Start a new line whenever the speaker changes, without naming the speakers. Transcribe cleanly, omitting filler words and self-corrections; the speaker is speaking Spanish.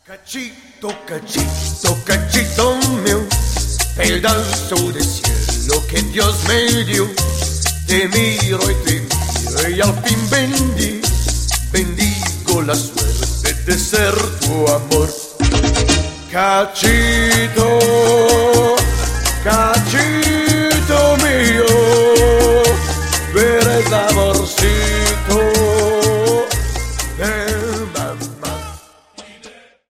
Cachito, cachito, cachito mío, pedazo de cielo que Dios me dio. Te miro y al fin bendigo la suerte de ser tu amor. Cachito,